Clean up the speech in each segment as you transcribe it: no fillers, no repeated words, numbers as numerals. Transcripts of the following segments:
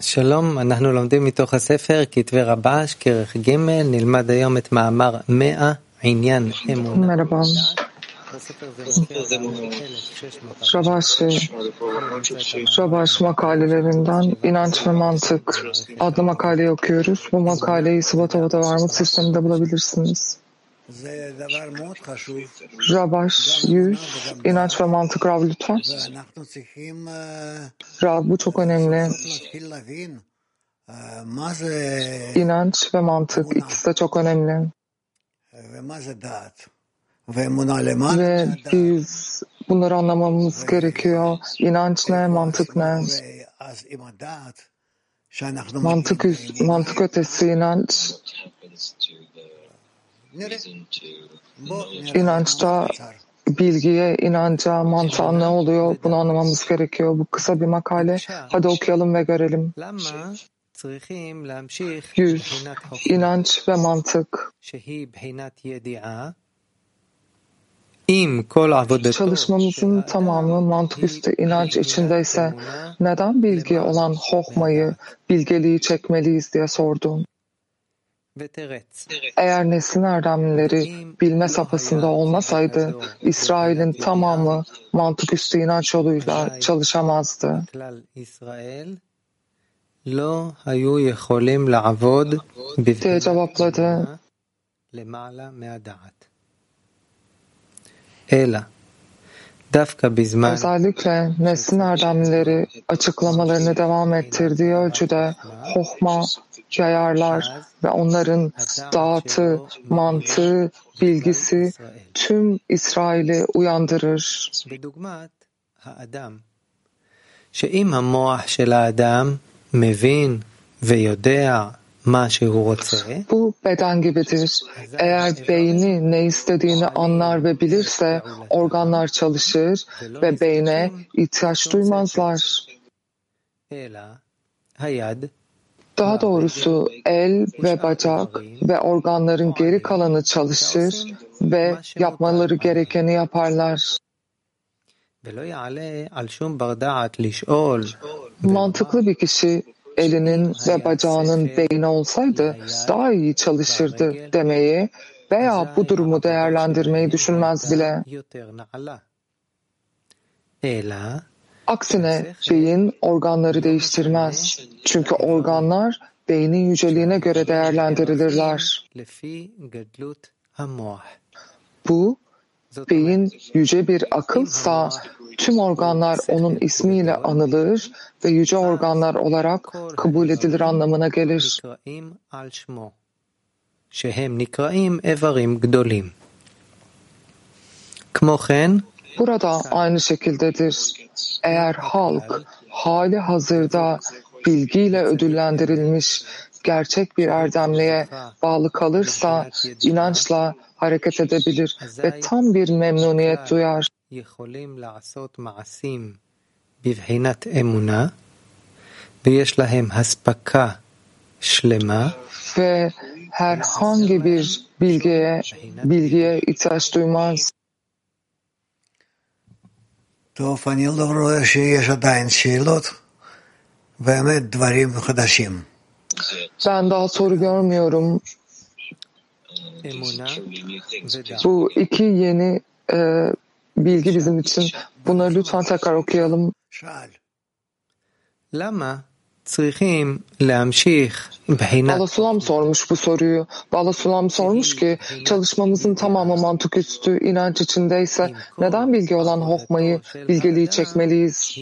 שלום, אנחנו לומדים מתוך הספר כתבי רבש, כרך ג', נלמד היום את מאמר 100, עניין אמונה. Merhaba. בספר זה מופיע בעמוד 1600. Rabaş makalelerinden İnanç ve Mantık adlı makaleyi okuyoruz. Bu makaleyi Sıvatova'da Varmut sisteminde bulabilirsiniz. Rabaş 100, İnanç ve Mantık Rav lütfen. Rav bu çok önemli. İnanç ve mantık ikisi de çok önemli. Ve biz bunları anlamamız gerekiyor. İnanç ne, mantık ne? Mantık ötesi inanç. İnançta bilgiye, inanca, mantığa ne oluyor? Bunu anlamamız gerekiyor. Bu kısa bir makale. Hadi okuyalım ve görelim. 100. İnanç ve mantık. Çalışmamızın tamamı mantık üstü inanç içindeyse neden bilgi olan hohmayı, bilgeliği çekmeliyiz diye sordum. Eğer neslin erdemlileri bilme safhasında olmasaydı İsrail'in tamamı mantık üstü inanç yoluyla çalışamazdı. diye cevapladı. Özellikle neslin erdemlileri açıklamalarını devam ettirdiği ölçüde hohma yayarlar ve onların dağıtı, mantığı, bilgisi tüm İsrail'i uyandırır. Bu beden gibidir. Eğer beyni ne istediğini anlar ve bilirse organlar çalışır ve beyne ihtiyaç duymazlar. Daha doğrusu el ve bacak ve organların geri kalanı çalışır ve yapmaları gerekeni yaparlar. Mantıklı bir kişi elinin ve bacağının beyni olsaydı daha iyi çalışırdı demeyi veya bu durumu değerlendirmeyi düşünmez bile. Aksine beyin organları değiştirmez. Çünkü organlar beynin yüceliğine göre değerlendirilirler. Bu, beyin yüce bir akılsa tüm organlar onun ismiyle anılır ve yüce organlar olarak kabul edilir anlamına gelir. Burada aynı şekildedir. Eğer halk hali hazırda bilgiyle ödüllendirilmiş gerçek bir erdemliğe bağlı kalırsa inançla hareket edebilir ve tam bir memnuniyet duyar. Ve herhangi bir bilgiye ihtiyaç duymaz. טוב, אני לא רואה שיש עדיין שאלות, באמת דברים חדשים. Ben daha soru görmüyorum. Bu iki yeni bilgi bizim için. Bunları lütfen tekrar okuyalım. Bala Sulam sormuş bu soruyu. Bala Sulam sormuş ki çalışmamızın tamamı mantık üstü inanç içindeyse neden bilgi olan hohmayı, bilgeliği çekmeliyiz?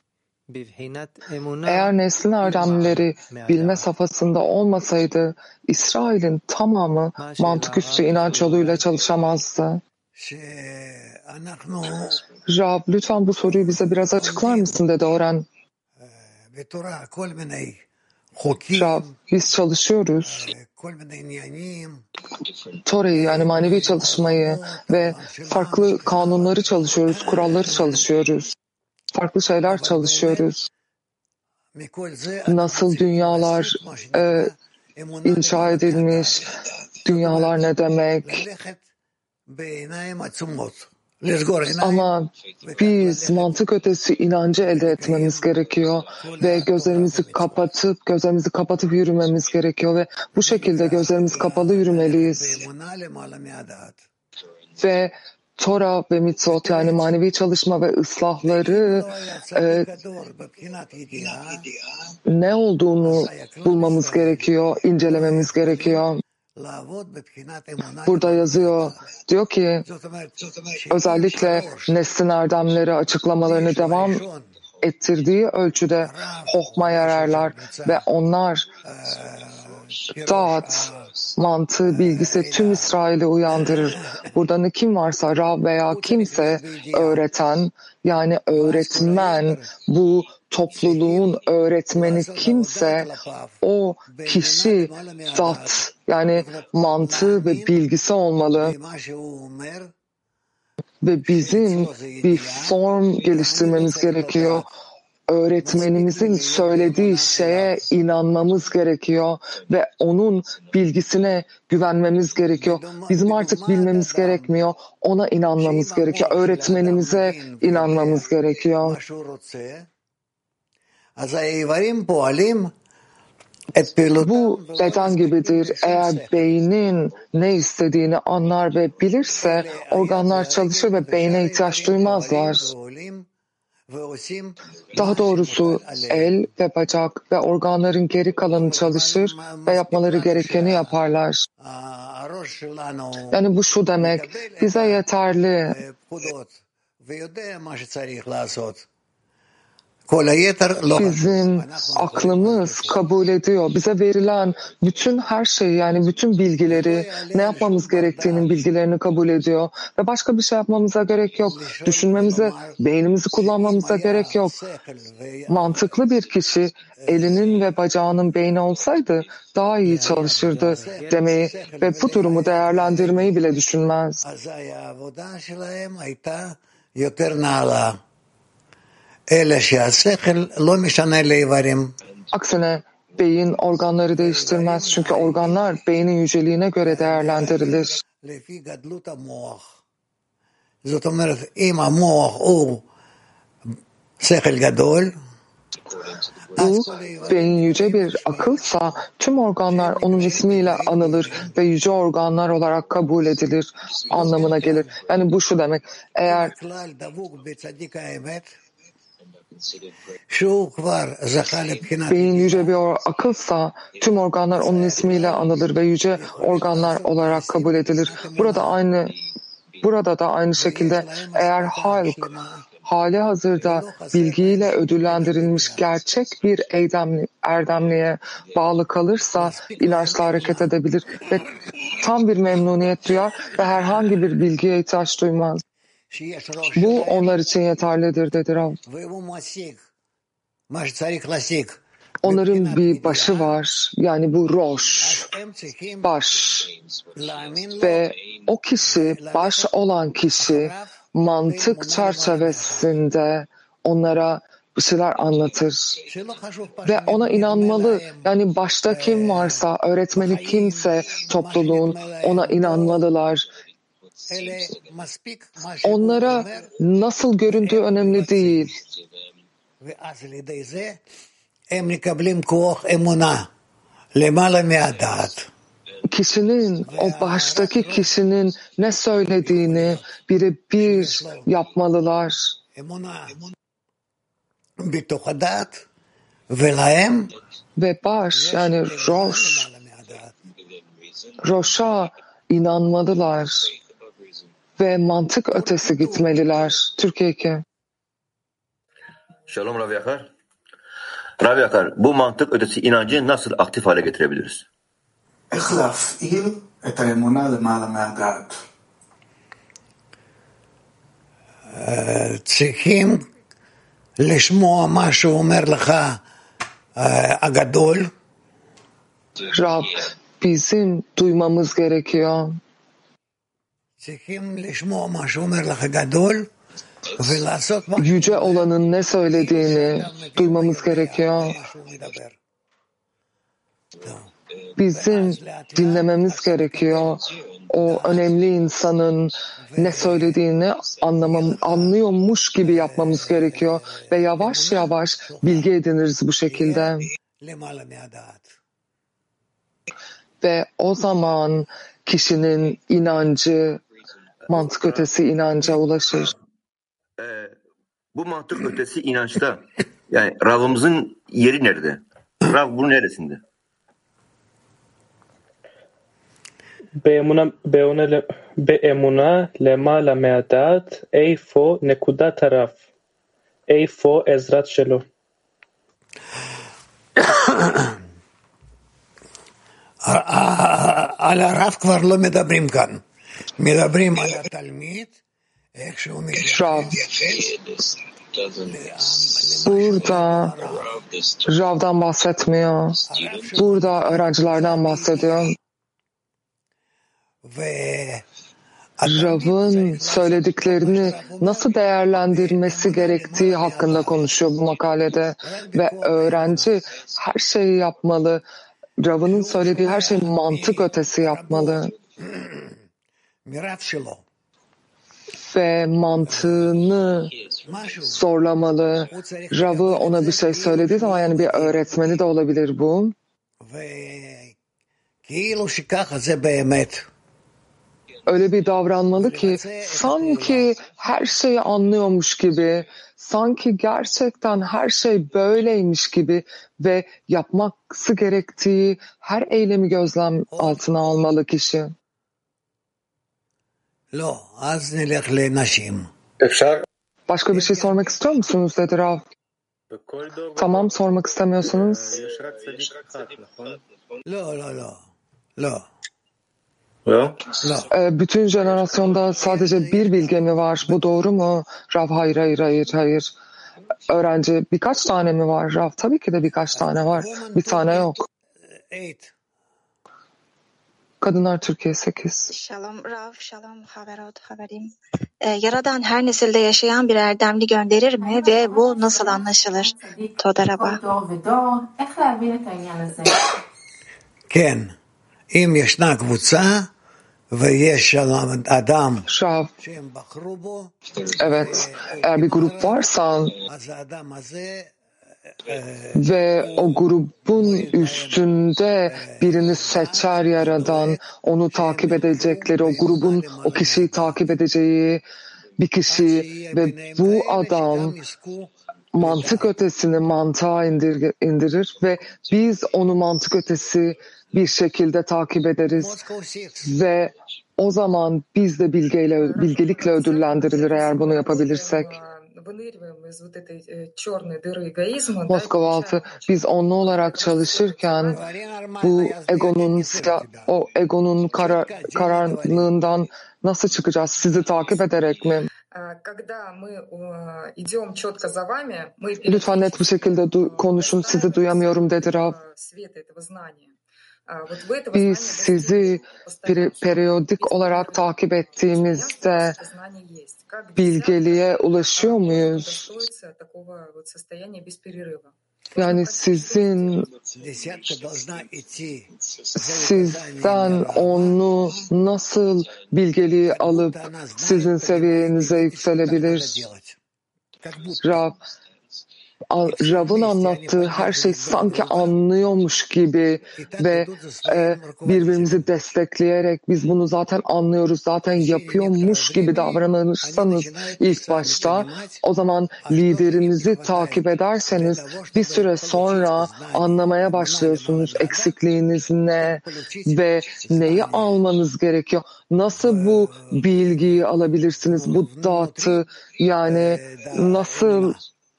Eğer neslin erdemlileri bilme safhasında olmasaydı İsrail'in tamamı mantık üstü inanç yoluyla çalışamazdı. Rab lütfen bu soruyu bize biraz açıklar mısın dedi Oren. Rab, biz çalışıyoruz. Tora'yı yani manevi çalışmayı ve farklı kanunları çalışıyoruz, kuralları çalışıyoruz. Farklı şeyler çalışıyoruz. Nasıl dünyalar inşa edilmiş, dünyalar ne demek? Ama biz mantık ötesi inancı elde etmemiz gerekiyor ve gözlerimizi kapatıp yürümemiz gerekiyor ve bu şekilde gözlerimiz kapalı yürümeliyiz. Ve Tora ve mitzvot yani manevi çalışma ve ıslahları ne olduğunu bulmamız gerekiyor, incelememiz gerekiyor. Burada yazıyor, diyor ki özellikle neslin erdemleri açıklamalarını devam ettirdiği ölçüde hohma yararlar ve onlar dağıt, mantığı, bilgisi tüm İsrail'i uyandırır. Burada ne kim varsa Rab veya kimse öğreten yani öğretmen bu topluluğun öğretmeni kimse o kişi zat yani mantığı ve bilgisi olmalı. Ve bizim bir form geliştirmemiz gerekiyor. Öğretmenimizin söylediği şeye inanmamız gerekiyor ve onun bilgisine güvenmemiz gerekiyor. Bizim artık bilmemiz gerekmiyor, ona inanmamız gerekiyor. Öğretmenimize inanmamız gerekiyor. Bu beden gibidir. Eğer beynin ne istediğini anlar ve bilirse organlar çalışır ve beyne ihtiyaç duymazlar. Daha doğrusu el ve bacak ve organların geri kalanı çalışır ve yapmaları gerekeni yaparlar. Yani bu şu demek, bize yeterli. Bizim aklımız kabul ediyor. Bize verilen bütün her şeyi yani bütün bilgileri, ne yapmamız gerektiğinin bilgilerini kabul ediyor. Ve başka bir şey yapmamıza gerek yok. Düşünmemize, beynimizi kullanmamıza gerek yok. Mantıklı bir kişi elinin ve bacağının beyni olsaydı daha iyi çalışırdı demeyi ve bu durumu değerlendirmeyi bile düşünmez. Aksine beyin organları değiştirmez çünkü organlar beynin yüceliğine göre değerlendirilir. Bu beyin yüce bir akılsa tüm organlar onun ismiyle anılır ve yüce organlar olarak kabul edilir anlamına gelir. Yani bu şu demek, eğer beyin yüce bir akılsa tüm organlar onun ismiyle anılır ve yüce organlar olarak kabul edilir. Burada da aynı şekilde eğer hali hazırda bilgiyle ödüllendirilmiş gerçek bir erdemliğe bağlı kalırsa inançla hareket edebilir ve tam bir memnuniyet duyar ve herhangi bir bilgiye ihtiyaç duymaz. Bu onlar için yeterlidir dedi Rav. Onların bir başı var, yani bu roş, baş ve o kişi, baş olan kişi mantık çerçevesinde onlara bir şeyler anlatır ve ona inanmalı. Yani başta kim varsa, öğretmeni kimse topluluğun ona inanmalılar. Onlara nasıl göründüğü önemli değil. Kişinin, o baştaki kişinin ne söylediğini birebir yapmalılar. Ve baş, yani roşa inanmalılar ve mantık ötesi gitmeliler. Türkiye 2. Shalom Rav Yakar. Rav Yakar, bu mantık ötesi inancı nasıl aktif hale getirebiliriz? צריכים לשמוע מה שאומר לך הגדול. Rab, bizim duymamız gerekiyor. צריכים לשמוע מה שאומר לך הגדול. Yüce olanın ne söylediğini duymamız gerekiyor. Bizim dinlememiz gerekiyor. O önemli insanın ne söylediğini anlıyormuş gibi yapmamız gerekiyor. Ve yavaş yavaş bilgi ediniriz bu şekilde. Ve o zaman kişinin inancı mantık ötesi inanca ulaşır. Bu mantık ötesi inançta yani Rav'ımızın yeri nerede? Rav bunun neresinde? באמונה למעלה מהדעת, איפה נקודת הרב? איפה עזרת שלו? על הרב כבר לא מדברים כאן. מדברים על התלמיד, איך שהוא מתייחס. Burada Rav'dan bahsetmiyor. Burada öğrencilerden bahsediyor. Rav'ın söylediklerini nasıl değerlendirmesi gerektiği hakkında konuşuyor bu makalede. Ve öğrenci her şeyi yapmalı. Rav'ın söylediği her şeyi mantık ötesi yapmalı. Ve mantığını zorlamalı. Rav'ı ona bir şey söylediği zaman yani bir öğretmeni de olabilir bu. Öyle bir davranmalı ki sanki her şeyi anlıyormuş gibi, sanki gerçekten her şey böyleymiş gibi ve yapması gerektiği her eylemi gözlem altına almalı kişi. Başka bir şey sormak istiyor musunuz dedi Rav. Tamam, sormak istemiyorsunuz. Bütün jenerasyonda sadece bir bilge mi var? Bu doğru mu? Rav hayır. Öğrenci birkaç tane mi var? Rav tabii ki de birkaç tane var. Bir tane yok. Kadınlar Türkiye 8. Shalom Rav, shalom haberot haberim. Yaradan her nesilde yaşayan bir erdemli gönderir mi ve bu nasıl anlaşılır? Toda Rabba. כן, אם ישנה קבוצה ויש אדם שהם בחרו bו, evet, eğer bir grup varsa ve o grubun üstünde birini seçer Yaradan, onu takip edecekleri, o grubun o kişiyi takip edeceği bir kişi ve bu adam mantık ötesini mantığa indirir ve biz onu mantık ötesi bir şekilde takip ederiz ve o zaman biz de bilgelikle ödüllendirilir eğer bunu yapabilirsek. Moskova 6, biz onlu olarak çalışırken bu egonun karanlığından nasıl çıkacağız? Sizi takip ederek mi? Lütfen net bir şekilde konuşun, sizi duyamıyorum dedi Rav. Biz sizi periyodik olarak takip ettiğimizde bilgeliğe ulaşıyor muyuz? Yani sizden onu nasıl bilgeliği alıp sizin seviyenize yükselebilir? Rav'ın anlattığı her şey sanki anlıyormuş gibi ve birbirimizi destekleyerek biz bunu zaten anlıyoruz, zaten yapıyormuş gibi davranırsanız ilk başta, o zaman liderinizi takip ederseniz bir süre sonra anlamaya başlıyorsunuz eksikliğiniz ne ve neyi almanız gerekiyor. Nasıl bu bilgiyi alabilirsiniz, bu dağıtı, yani nasıl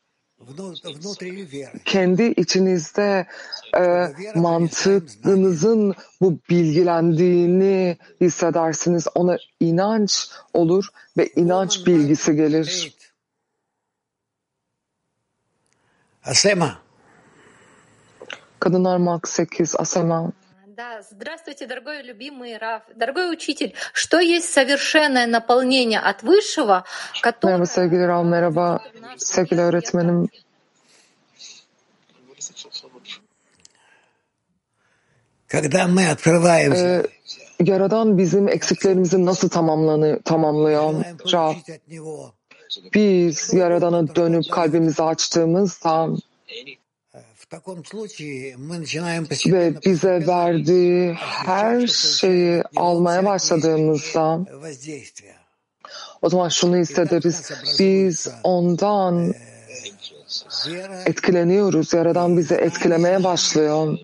kendi içinizde mantığınızın bu bilgilendiğini hissedersiniz. Ona inanç olur ve inanç bilgisi gelir. Asema. Kadınlar Mark 8, Asema. Да, здравствуйте, дорогой любимый Рав, дорогой учитель. Что есть совершенное наполнение от Высшего, которое... Merhaba sevgili Rav, merhaba sevgili öğretmenim. Yaradan bizim eksiklerimizi nasıl tamamlıyor? Rav, biz Yaradan'a dönüp kalbimizi açtığımızda ve bize verdiği her şeyi almaya başladığımızda o zaman şunu hissederiz. Biz ondan etkileniyoruz. Yaradan bizi etkilemeye başlıyor.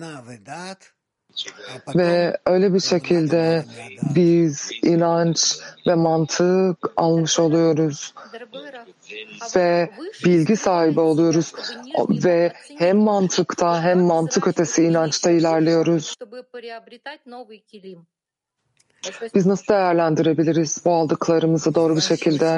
Ve öyle bir şekilde biz inanç ve mantık almış oluyoruz. Ve bilgi sahibi oluyoruz. Ve hem mantıkta hem mantık ötesi inançta ilerliyoruz. Biz nasıl değerlendirebiliriz bu aldıklarımızı doğru bir şekilde?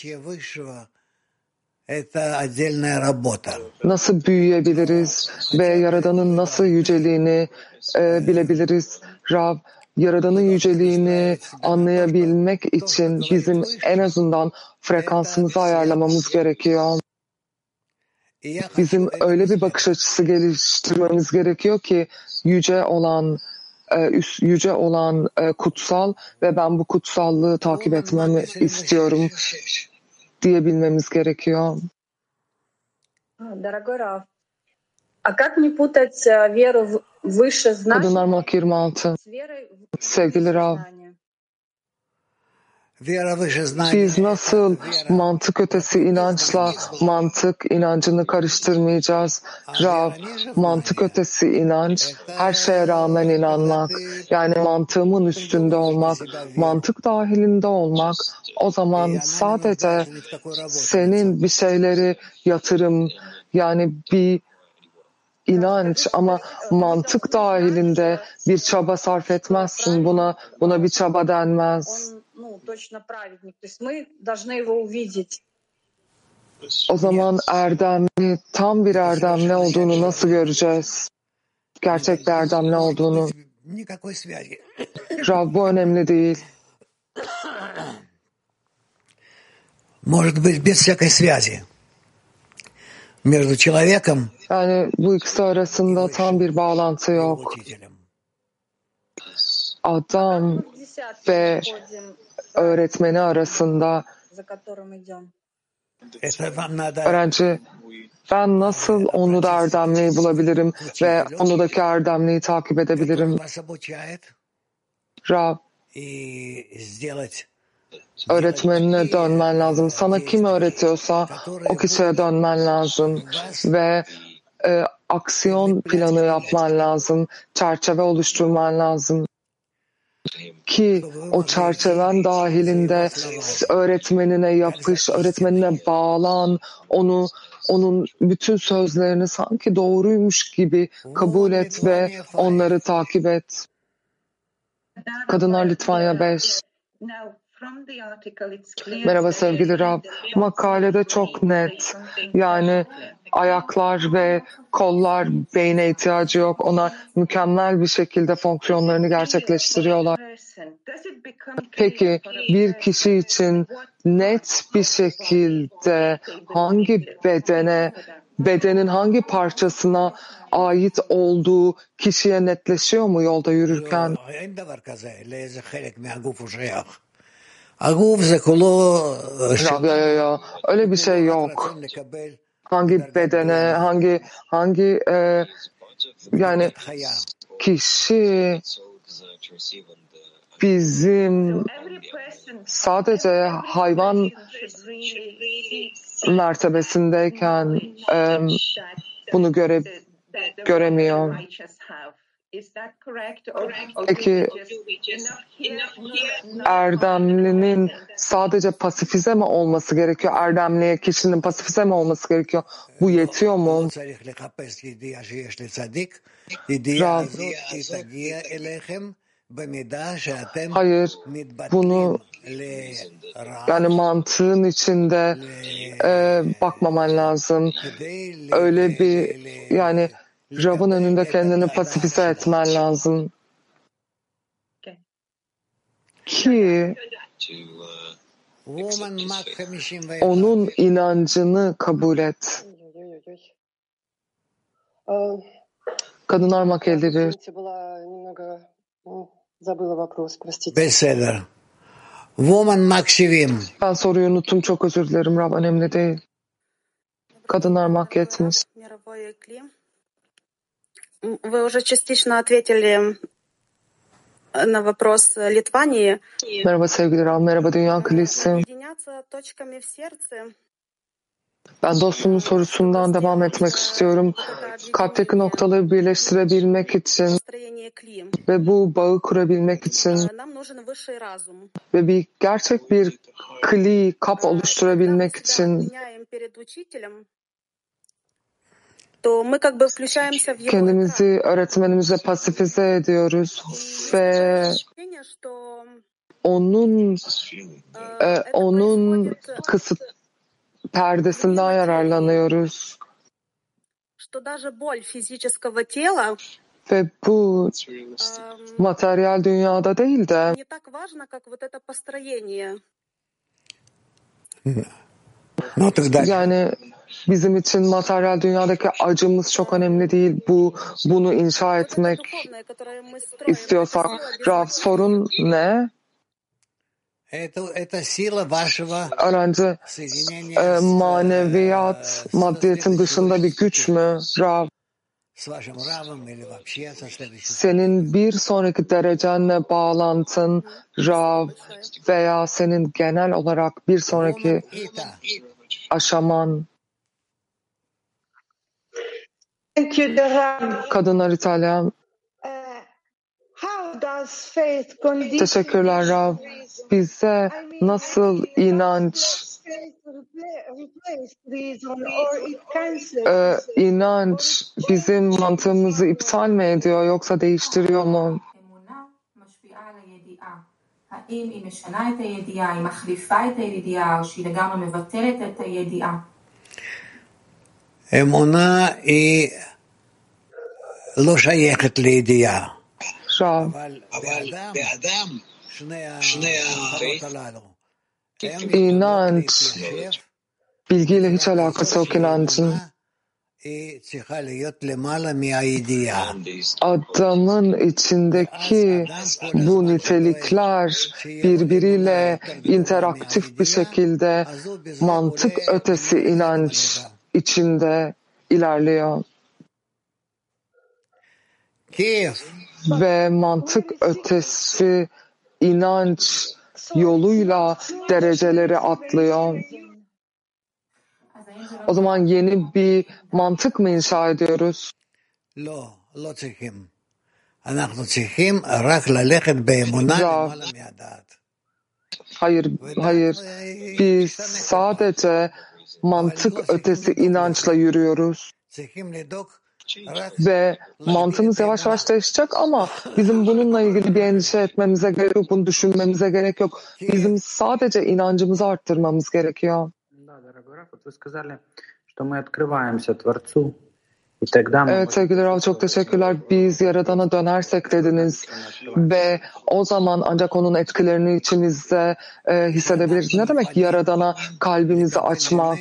Nasıl büyüyebiliriz ve Yaradan'ın nasıl yüceliğini bilebiliriz? Rav, Yaradan'ın yüceliğini anlayabilmek için bizim en azından frekansımızı ayarlamamız gerekiyor. Bizim öyle bir bakış açısı geliştirmemiz gerekiyor ki yüce olan kutsal ve ben bu kutsallığı takip etmemi istiyorum diyebilmemiz gerekiyor. Kadınlar Malk 26. Sevgili Rav, biz nasıl mantık ötesi inançla mantık inancını karıştırmayacağız? Rav, mantık ötesi inanç her şeye rağmen inanmak, yani mantığımın üstünde olmak, mantık dahilinde olmak, o zaman sadece senin bir şeyleri yatırım, yani bir inanç ama mantık dahilinde bir çaba sarf etmezsin. Buna bir çaba denmez. O zaman erdemli, tam bir erdemli olduğunu nasıl göreceğiz? Gerçek bir erdemli olduğunu. Rav, bu önemli değil. Может быть, без всякой связи между человеком. Yani bu ikisi arasında tam bir bağlantı yok. Adam ve öğretmeni arasında öğrenci, ben nasıl onu da erdemliği bulabilirim ve onudaki erdemliği takip edebilirim? Rav, öğretmenine dönmen lazım. Sana kim öğretiyorsa o kişiye dönmen lazım ve aksiyon planı yapman lazım, çerçeve oluşturman lazım ki o çerçeven dahilinde öğretmenine yapış, öğretmenine bağlan, onun bütün sözlerini sanki doğruymuş gibi kabul et ve onları takip et. Kadınlar Litvanya 5. Merhaba sevgili Rab. Makalede çok net. Yani ayaklar ve kollar beyne ihtiyacı yok. Onlar mükemmel bir şekilde fonksiyonlarını gerçekleştiriyorlar. Peki bir kişi için net bir şekilde hangi bedenin hangi parçasına ait olduğu kişiye netleşiyor mu yolda yürürken? Ya. Öyle bir şey yok. Hangi bedene, hangi yani kişi bizim sadece hayvan mertebesindeyken bunu göremiyor. Peki erdemlinin sadece pasifize mi olması gerekiyor? Erdemliye kişinin pasifize mi olması gerekiyor? Bu yetiyor mu? Rav, hayır, bunu yani mantığın içinde bakmaman lazım. Öyle bir yani Rab'ın önünde kendini pasifize etmen lazım. Ki onun inancını kabul et. Kadınlar Malk 51. בסדר. Woman maksimum. Ben soruyu unuttum, çok özür dilerim Rab, önemli değil. Kadınlar makyetmiş. Вы уже частично ответили на вопрос Литвании. Merhaba sevgili Rab, merhaba Dünya Kilisi. Ben dostumun sorusundan devam etmek istiyorum. Kalpteki noktaları birleştirebilmek için ve bu bağı kurabilmek için ve gerçek bir kli, kap oluşturabilmek için kendimizi öğretmenimize pasifize ediyoruz ve onun kısıt perdesinden yararlanıyoruz. Ve bu materyal dünyada değil de yani bizim için materyal dünyadaki acımız çok önemli değil. Bunu inşa etmek istiyorsak, Rav, sorun ne? Öğrenci maneviyat, maddiyetin dışında bir güç mü Rav? Senin bir sonraki derecenle bağlantın Rav veya senin genel olarak bir sonraki aşaman. Kadınlar İtalyan. Teşekkürler Rav. Bize nasıl inanç bizim mantığımızı iptal mi ediyor yoksa değiştiriyor mu? אמונה היא לא שייכת לידיעה. אבל באדם שני החיות הללו İnanç bilgiyle hiç alakası yok inancın. Adamın içindeki bu nitelikler birbiriyle interaktif bir şekilde mantık ötesi inanç içinde ilerliyor. Ve mantık ötesi inanç yoluyla dereceleri atlıyor. O zaman yeni bir mantık mı inşa ediyoruz? Hayır. Biz sadece mantık ötesi inançla yürüyoruz. Ve mantığımız yavaş yavaş değişecek ama bizim bununla ilgili bir endişe etmemize gerek yok, bunu düşünmemize gerek yok. Bizim sadece inancımızı arttırmamız gerekiyor. Evet sevgili Rav, çok teşekkürler. Biz Yaradan'a dönersek dediniz ve o zaman ancak onun etkilerini içimizde hissedebiliriz. Ne demek Yaradan'a kalbimizi açmak?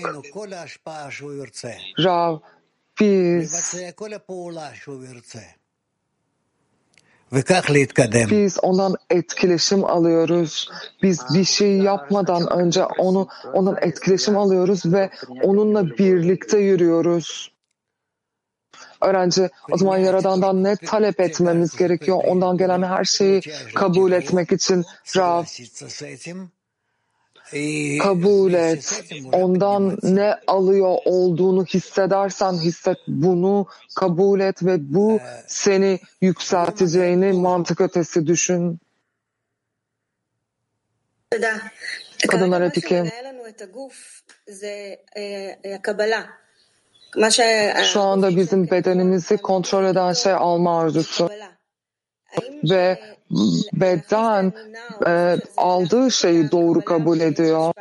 Rav, biz ondan etkileşim alıyoruz. Biz bir şey yapmadan önce ondan etkileşim alıyoruz ve onunla birlikte yürüyoruz. Öğrenci, o zaman Yaradan'dan ne talep etmemiz gerekiyor? Ondan gelen her şeyi kabul etmek için Rav, kabul et. Ondan ne alıyor olduğunu hissedersen hisset. Bunu kabul et ve bu seni yükselteceğini mantık ötesi düşün. Kadınlar epiki. Şu anda bizim bedenimizi kontrol eden şey alma arzusu. Ve beden aldığı şeyi doğru kabul ediyor.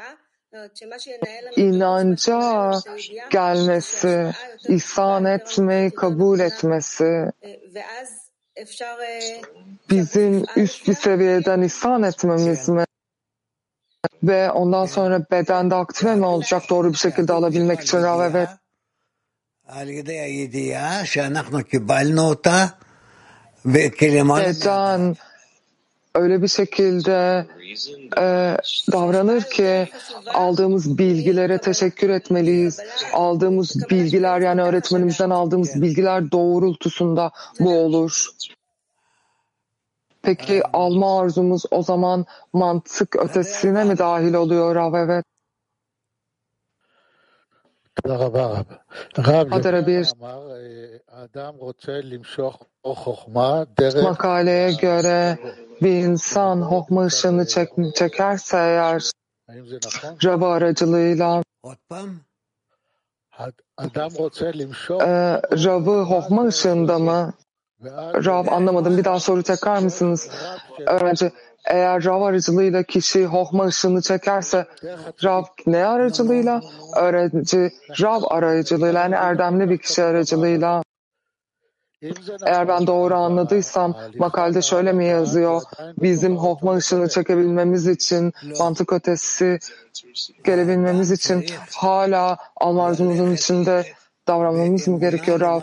İnanca gelmesi, ihsan etmeyi kabul etmesi, bizim üst bir seviyeden ihsan etmemiz mi? Ve ondan sonra bedende aktive mi olacak doğru bir şekilde alabilmek için? Evet. Beden öyle bir şekilde davranır ki aldığımız bilgilere teşekkür etmeliyiz. Aldığımız bilgiler, yani öğretmenimizden aldığımız bilgiler doğrultusunda bu olur. Peki alma arzumuz o zaman mantık ötesine mi dahil oluyor Rav? Evet. Hadere bir makaleye göre bir insan hokma ışığını çekerse eğer Rav aracılığıyla Rav'ı hokma ışığında mı? Rav, anlamadım. Bir daha soru tekrar mısınız? Öğrenci, eğer Rav aracılığıyla kişi hokma ışığını çekerse Rav ne aracılığıyla? Öğrenci, Rav aracılığıyla, yani erdemli bir kişi aracılığıyla. Eğer ben doğru anladıysam makalede şöyle mi yazıyor? Bizim hokma ışığını çekebilmemiz için, mantık ötesi gelebilmemiz için hala alma arzumuzun içinde davranmamız mı gerekiyor Rav?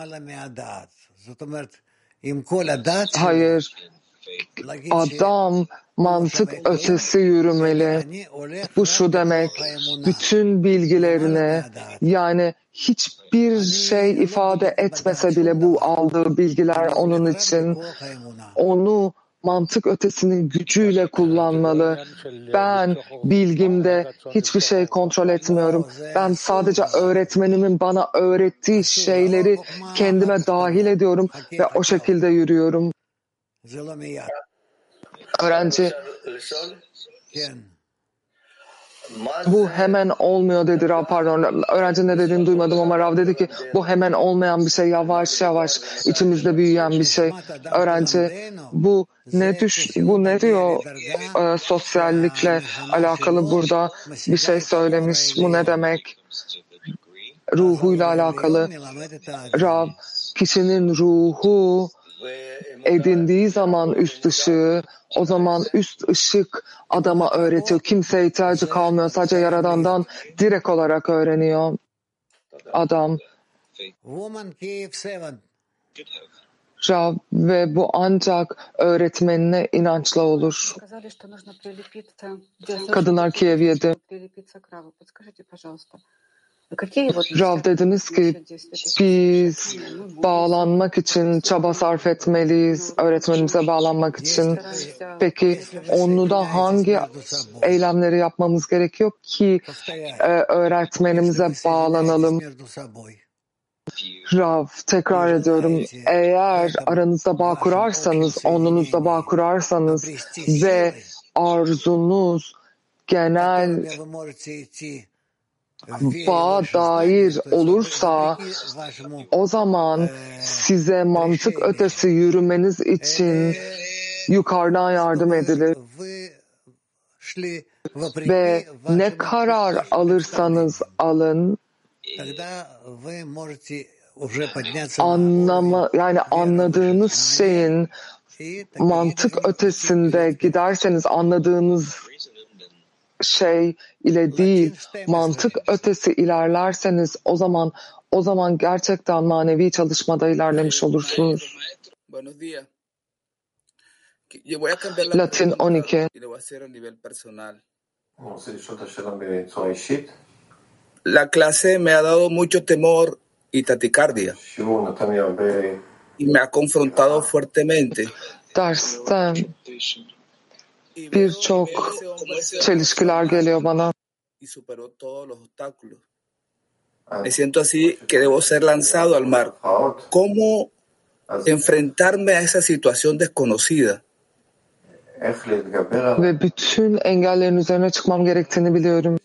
Hayır. Adam mantık ötesi yürümeli. Bu şu demek, bütün bilgilerine, yani hiçbir şey ifade etmese bile bu aldığı bilgiler onun için, onu mantık ötesinin gücüyle kullanmalı. Ben bilgimde hiçbir şey kontrol etmiyorum. Ben sadece öğretmenimin bana öğrettiği şeyleri kendime dahil ediyorum ve o şekilde yürüyorum. Öğrenci, bu hemen olmuyor dedi Rav, pardon. Öğrenci ne dediğini duymadım ama Rav dedi ki bu hemen olmayan bir şey, yavaş yavaş içimizde büyüyen bir şey. Öğrenci, bu ne diyor sosyallikle alakalı burada bir şey söylemiş. Bu ne demek? Ruhuyla alakalı. Rav, kişinin ruhu edindiği zaman üst ışığı, o zaman üst ışık adama öğretiyor. Kimseye ihtiyacı kalmıyor. Sadece Yaradan'dan direkt olarak öğreniyor adam. Rav, ve bu ancak öğretmenine inançla olur. Kadınlar Kiev 7. Rav, dediniz ki biz bağlanmak için çaba sarf etmeliyiz, öğretmenimize bağlanmak için. Peki onu da hangi eylemleri yapmamız gerekiyor ki öğretmenimize bağlanalım? Rav, tekrar ediyorum, eğer aranızda bağ kurarsanız, onunuzda bağ kurarsanız ve arzunuz genel bağa dair olursa, o zaman size mantık ötesi yürümeniz için yukarıdan yardım edilir. Ve ne karar alırsanız alın, yani anladığınız şeyin mantık ötesinde giderseniz, anladığınız şey ile değil, mantık ötesi ilerlerseniz o zaman gerçekten manevi çalışmada ilerlemiş olursunuz. Latin 12. La clase me ha dado mucho temor y taquicardia y me ha confrontado fuertemente. Dersten birçok çelişkiler geliyor bana. Me siento así que debo ser lanzado al mar. ¿Cómo enfrentarme a esa situación desconocida? Ve bütün engellerin üzerine çıkmam gerektiğini biliyorum.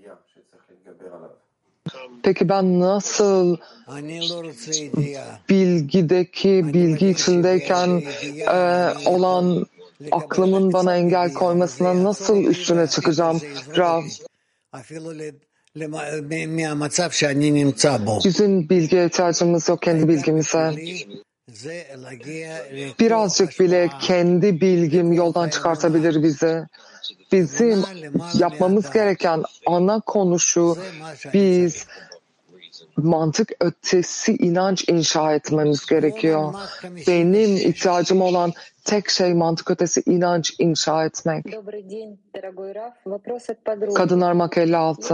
Peki ben nasıl bilgi içindeyken olan aklımın bana engel koymasına nasıl üstüne çıkacağım Rav? Bizim bilgiye ihtiyacımız yok, kendi bilgimize. Birazcık bile kendi bilgim yoldan çıkartabilir bizi. Bizim yapmamız gereken ana konu şu: biz mantık ötesi inanç inşa etmemiz gerekiyor. Benim ihtiyacım olan tek şey mantık ötesi inanç inşa etmek. Kadınlar Mak 56.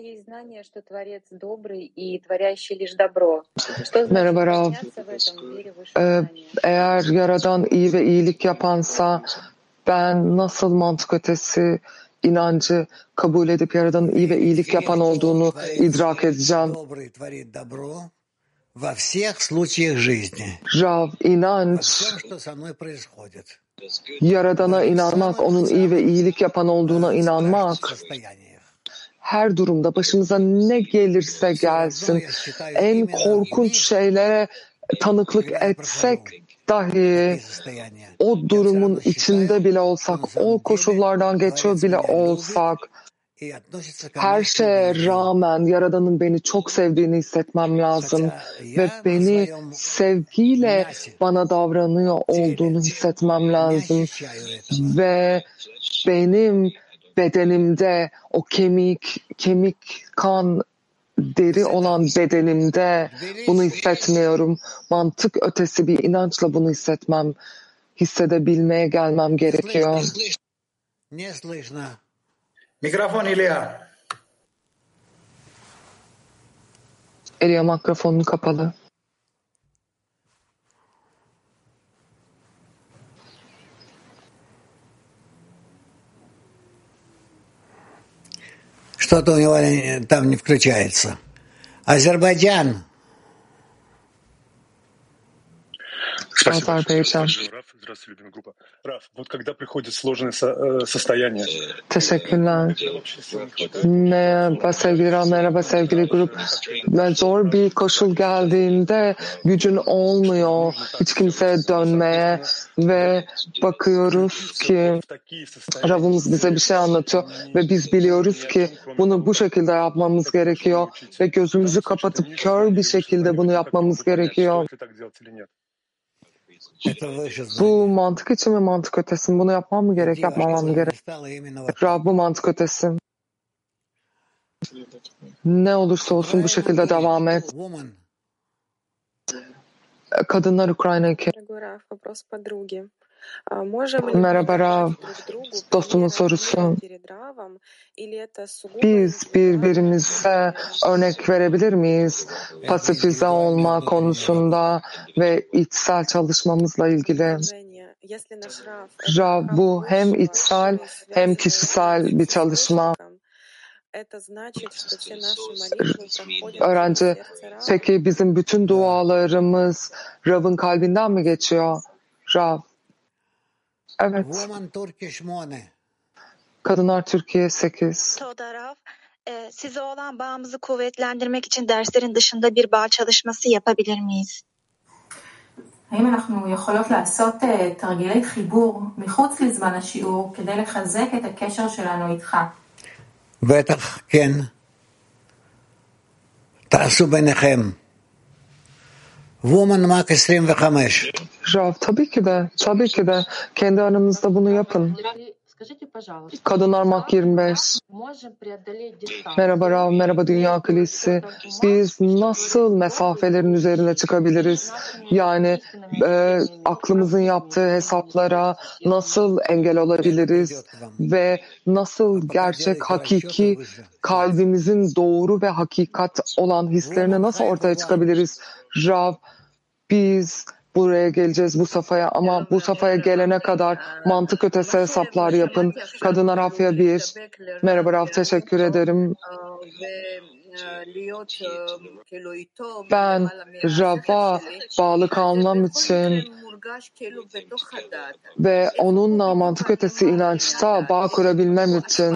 Merhaba Rav. Eğer Yaradan iyi ve iyilik yapansa ben nasıl mantık ötesi inancı kabul edip Yaradan'ın iyi ve iyilik yapan olduğunu idrak edeceğim? Rav, inanç, Yaradan'a inanmak, onun iyi ve iyilik yapan olduğuna inanmak, her durumda başımıza ne gelirse gelsin, en korkunç şeylere tanıklık etsek dahi, o durumun içinde bile olsak, o koşullardan geçiyor bile olsak, her şeye rağmen Yaradan'ın beni çok sevdiğini hissetmem lazım ve beni sevgiyle bana davranıyor olduğunu hissetmem lazım ve benim bedenimde, o kemik, kan, deri olan bedenimde bunu hissetmiyorum. Mantık ötesi bir inançla bunu hissedebilmeye gelmem gerekiyor. Mikrofon İlya. İlya mikrofonun kapalı. Что-то у него там не включается. Азербайджан. Спасибо. Здравствуйте, любимая группа. Раф, вот когда приходит сложное состояние. Teşekkürler. Merhaba sevgili Ram, merhaba sevgili grup. Zor bir koşul geldiğinde gücün olmuyor hiç kimseye dönmeye ve bakıyoruz ki Rav'ımız bize bir şey anlatıyor ve biz biliyoruz ki bunu bu şekilde yapmamız gerekiyor ve gözümüzü kapatıp kör bir şekilde bunu yapmamız gerekiyor. Bu mantık için mi mantık ötesi? Bunu yapmam mı gerek, yapmamam mı gerek? Rab, bu mantık ötesi. Ne olursa olsun bu şekilde devam et. Kadınlar Ukrayna 2. Merhaba Rav, dostumun sorusu. Biz birbirimize örnek verebilir miyiz? Pasifize olma konusunda ve içsel çalışmamızla ilgili. Rav, bu hem içsel hem kişisel bir çalışma. Öğrenci, peki bizim bütün dualarımız Rav'ın kalbinden mi geçiyor? Rav. Evet. Kadınlar Türkiye 8. Toda size olan bağımızı kuvvetlendirmek için derslerin dışında bir bağ çalışması yapabilir miyiz? האם אנחנו יכולות לעשות תרגילי חיבור מחוץ לזמן השיעור כדי לחזק את הקשר שלנו איתך? בטח, כן. תעשו ביניכם. Woman Mark 25. Rav, tabii ki de kendi aranızda bunu yapın. Kadınlar Mak 25. Merhaba Rav, merhaba Dünya Kilisi. Biz nasıl mesafelerin üzerine çıkabiliriz? Yani aklımızın yaptığı hesaplara nasıl engel olabiliriz? Ve nasıl gerçek, hakiki, kalbimizin doğru ve hakikat olan hislerine nasıl ortaya çıkabiliriz? Rav, biz buraya geleceğiz bu safhaya ama bu safhaya gelene kadar mantık ötesi hesaplar yapın. Kadınlar Afya 1. Merhaba Rav, teşekkür ederim. Ben Rav'a bağlı kalmam için ve onunla mantık ötesi inançta bağ kurabilmem için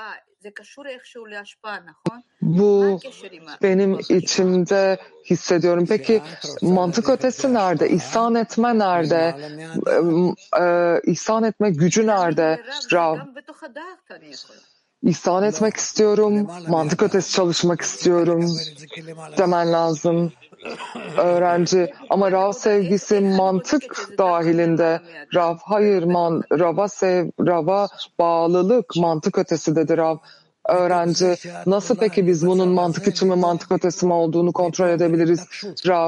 bu benim içimde hissediyorum. Peki mantık ötesi nerede? İhsan etme nerede? İhsan etme gücü nerede? Rav. İhsan etmek istiyorum. Mantık ötesi çalışmak istiyorum. Demen lazım. Öğrenci. Ama Rav sevgisi mantık dahilinde. Rav hayır. Rav'a bağlılık mantık ötesidedir Rav. Öğrenci, nasıl peki biz bunun mantık içi mi mantık ötesi mi olduğunu kontrol edebiliriz? Rav,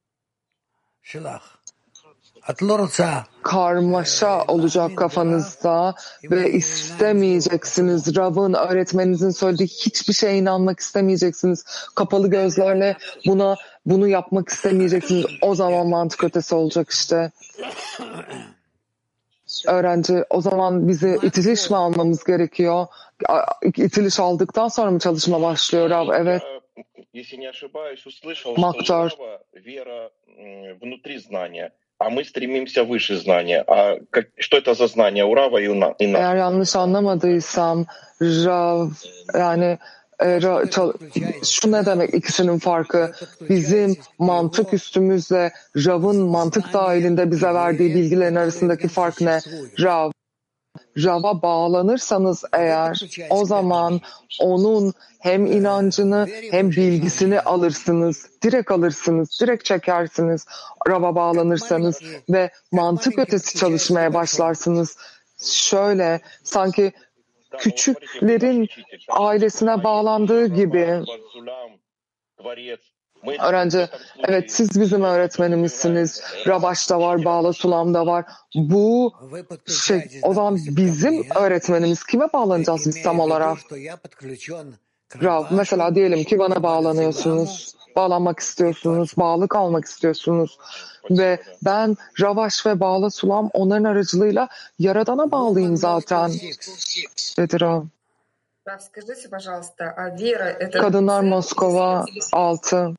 karmaşa olacak kafanızda ve istemeyeceksiniz. Rav'ın, öğretmeninizin söylediği hiçbir şeye inanmak istemeyeceksiniz. Kapalı gözlerle bunu yapmak istemeyeceksiniz. O zaman mantık ötesi olacak işte. Öğrenci, o zaman bizi itiliş mi almamız gerekiyor? İtiliş aldıktan sonra mı çalışma başlıyor Rav? Evet. Maktar. А мы стремимся выше знания. А что это за знание у Рава и у нас? Eğer yanlış anlamadıysam Rav, yani şu ne demek ikisinin farkı? Bizim mantık üstümüzle Rav'ın mantık dahilinde bize verdiği bilgilerin arasındaki fark ne? Rav'a bağlanırsanız eğer, o zaman onun hem inancını hem bilgisini alırsınız. Direkt çekersiniz Rav'a bağlanırsanız ve mantık ötesi çalışmaya başlarsınız. Şöyle, sanki küçüklerin ailesine bağlandığı gibi. Öğrenci, evet siz bizim öğretmenimizsiniz. Rabaş da var, Bağla Sulam da var. Bu o zaman bizim öğretmenimiz kime bağlanacağız biz tam olarak? Rav, mesela diyelim ki bana bağlanıyorsunuz. Bağlanmak istiyorsunuz, bağlı kalmak istiyorsunuz. Ve ben Ravaş ve Bağla Sulam onların aracılığıyla Yaradan'a bağlıyım zaten. Dedi Rav. Kadınlar Moskova 6.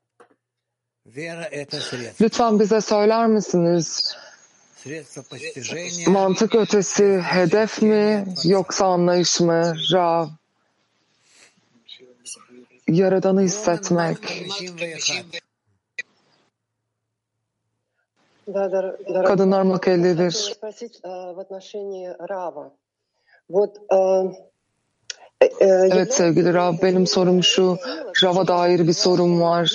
Lütfen bize söyler misiniz? Mantık ötesi hedef mi yoksa anlayış mı? Rav. Yaradan'ı hissetmek. Kadınlar Makellidir. Evet sevgili Rav, benim sorum şu. Rav'a dair bir sorum var.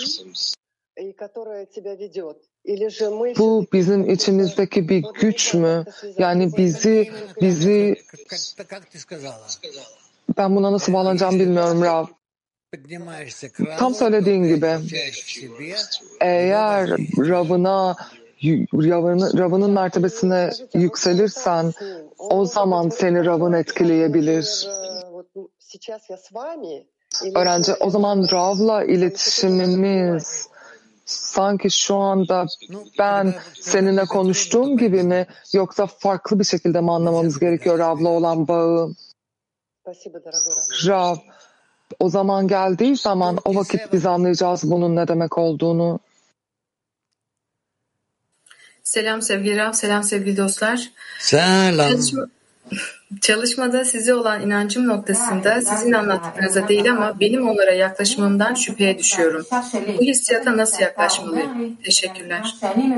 Bu bizim içimizdeki bir güç mü? Yani bizi ben buna nasıl bağlanacağım bilmiyorum Rav. Tam söylediğin gibi eğer Rav'ının mertebesine yükselirsen o zaman seni Rav'ın etkileyebilir. Öğrenci, o zaman Rav'la iletişimimiz sanki şu anda ben seninle konuştuğum gibi mi yoksa farklı bir şekilde mi anlamamız gerekiyor Rav'la olan bağı? Rav, o zaman geldiği zaman o vakit biz anlayacağız bunun ne demek olduğunu. Selam sevgili Rav, selam sevgili dostlar. Selam. Çalışmada size olan inancım noktasında sizin anlattıklarınıza değil ama benim onlara yaklaşımımdan şüpheye düşüyorum. Bu hissiyata nasıl yaklaşmalıyım? Teşekkürler.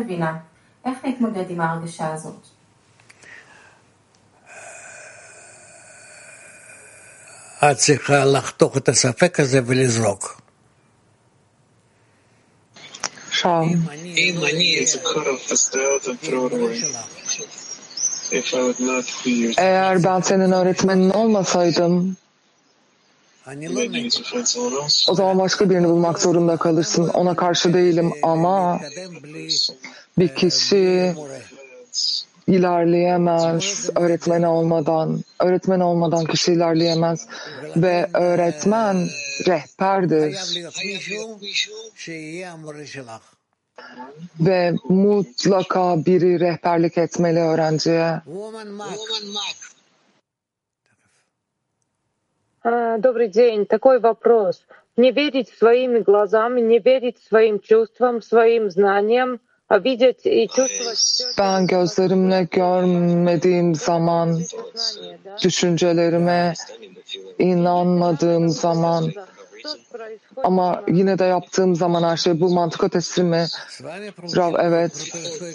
את צריכה לחתוך את הספק הזה ולזרוק. Eğer ben senin öğretmenin olmasaydım, o zaman başka birini bulmak zorunda kalırsın. Ona karşı değilim ama bir kişi ilerleyemez öğretmen olmadan kişi ilerleyemez ve öğretmen rehberdir ve mutlaka biri rehberlik etmeli öğrenciye. Добрый день. Такой вопрос. Не верить своими глазами, не верить своим чувствам, своим знаниям, а видеть и чувствовать. Ben gözlerimle görmediğim zaman, düşüncelerime inanmadığım zaman ama yine de yaptığım zaman her şey bu mantık ötesi mi? Rav, evet.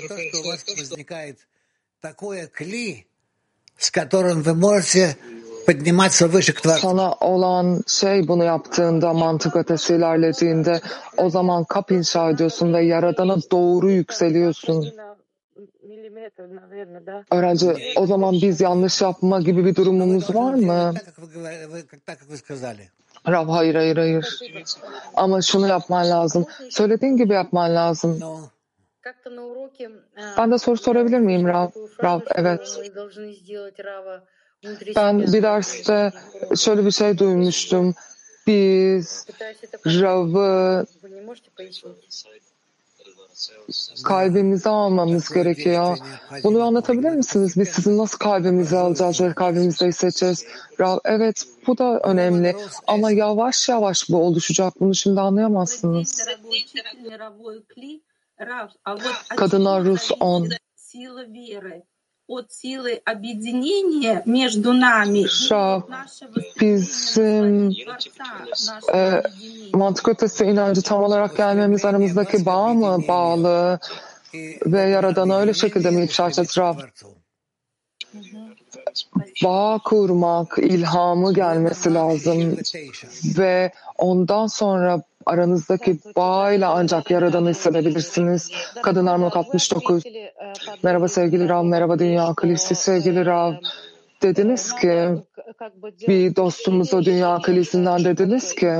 Sana olan şey bunu yaptığında, mantık ötesi ilerlediğinde o zaman kap inşa ediyorsun ve Yaradan'a doğru yükseliyorsun. Öğrenci, o zaman biz yanlış yapma gibi bir durumumuz var mı? Rav, hayır. Ama şunu yapman lazım. Söylediğin gibi yapman lazım. Ben de soru sorabilir miyim Rav? Rav, evet. Ben bir derste şöyle bir şey duymuştum. Biz Rav'ı kalbimize almamız gerekiyor. Bunu anlatabilir misiniz? Biz sizin nasıl kalbimize alacağız ve kalbimizde hissedeceğiz? Rav, evet, bu da önemli. Ama yavaş yavaş bu oluşacak. Bunu şimdi anlayamazsınız. Kadınlar Rus 10. Rav, bizim mantık ötesi inancı tam olarak gelmemiz aramızdaki bağ mı bağlı ve Yaradan'a öyle şekilde mi ifşa edeceğiz Rav? Bağ kurmak, ilhamı gelmesi lazım ve ondan sonra aranızdaki bağıyla ancak Yaradan'ı hissedebilirsiniz. Kadınlar Not 69. Merhaba sevgili Rav, merhaba Dünya Kilisi sevgili Rav. Dediniz ki bir dostumuza Dünya Kilisi'nden dediniz ki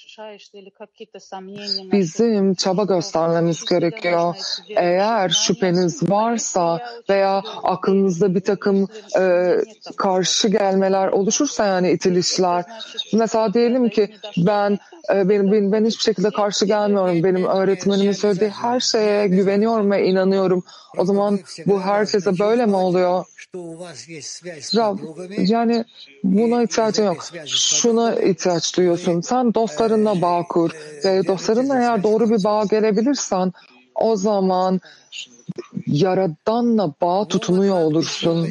bizim çaba göstermemiz gerekiyor. Eğer şüpheniz varsa veya aklınızda bir takım karşı gelmeler oluşursa, yani itilişler. Mesela diyelim ki ben hiçbir şekilde karşı gelmiyorum. Benim öğretmenimin söylediği her şeye güveniyorum ve inanıyorum. O zaman bu herkese böyle mi oluyor? Rav, yani buna ihtiyacın yok. Şuna ihtiyaç duyuyorsun. Sen dostlarınla bağ kur. Ve dostlarınla eğer doğru bir bağ gelebilirsen o zaman Yaradan'la bağ tutunuyor olursun.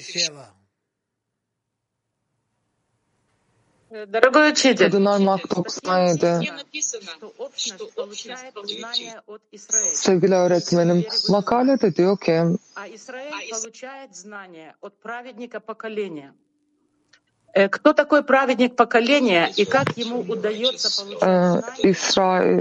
Kadınlar Mak 97. Sevgili öğretmenim, makalede diyor ki Кто такой праведник поколения и как ему удается получать İsrail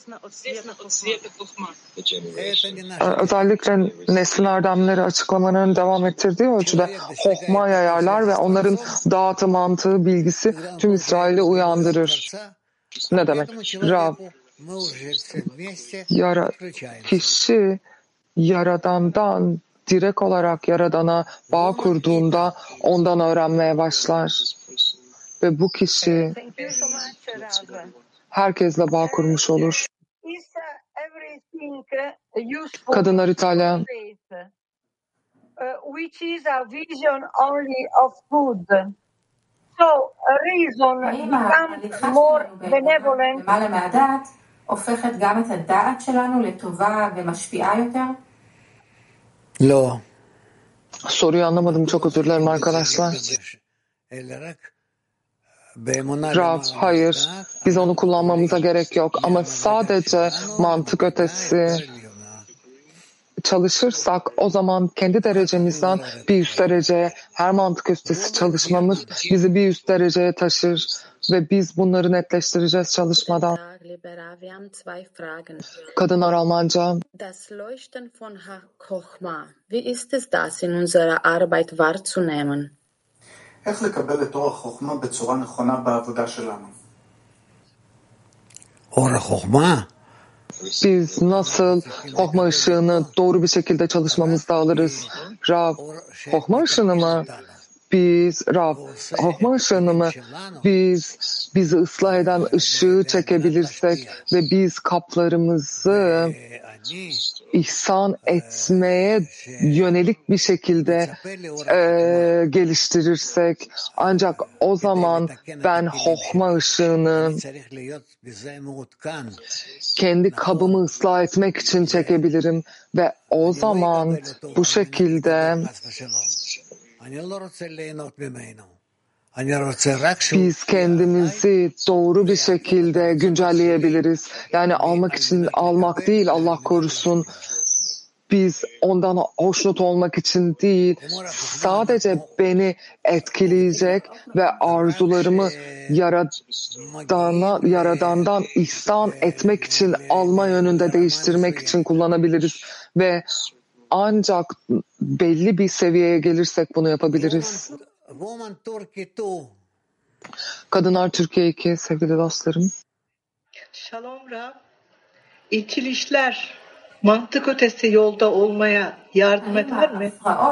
özellikle neslin erdemleri açıklamalarını devam ettirdiği ölçüde hokma yayarlar ve onların dağıtı mantığı, bilgisi tüm İsrail'i uyandırır. Ne demek? Rav, kişi Yaradan'dan direkt olarak Yaradan'a bağ kurduğunda ondan öğrenmeye başlar. Ve bu kişi herkesle bağ kurmuş olur. Kadınlar İtalya. Which is a vision only of good. So a reason becomes more benevolent. הופכת גם את הדעת שלנו לטובה ומשפיעה יותר? לא. Soruyu anlamadım. Çok özür dilerim arkadaşlar. Rav, hayır. Biz onu kullanmamıza gerek yok. Ama sadece mantık ötesi çalışırsak o zaman kendi derecemizden bir üst dereceye, her mantık ötesi çalışmamız bizi bir üst dereceye taşır ve biz bunları netleştireceğiz çalışmadan. Kadınlar Almanca. Das Leuchten von Chochma. Wie ist es das in unserer Arbeit wahrzunehmen? איך לקבל את אור החוכמה בצורה נכונה בעבודה שלנו? אור החוכמה? Biz nasıl Hokma ışığını doğru bir şekilde çalışmamızda alırız? Rav, Hokma ışığını mı? Hokma ışığını mı? Bizi ıslah eden ışığı çekebilirsek ve biz kaplarımızı ihsan etmeye yönelik bir şekilde geliştirirsek, ancak o zaman ben Hokma ışığını kendi kabımı ıslah etmek için çekebilirim ve o zaman bu şekilde biz kendimizi doğru bir şekilde güncelleyebiliriz. Yani almak değil, Allah korusun. Biz ondan hoşnut olmak için değil, sadece beni etkileyecek ve arzularımı Yaradan'dan ihsan etmek için alma yönünde değiştirmek için kullanabiliriz. Ve ancak belli bir seviyeye gelirsek bunu yapabiliriz. Kadınlar Türkiye 2 sevgili dostlarım. Shalom Rab. İtilişler mantık ötesi yolda olmaya yardım eder mi?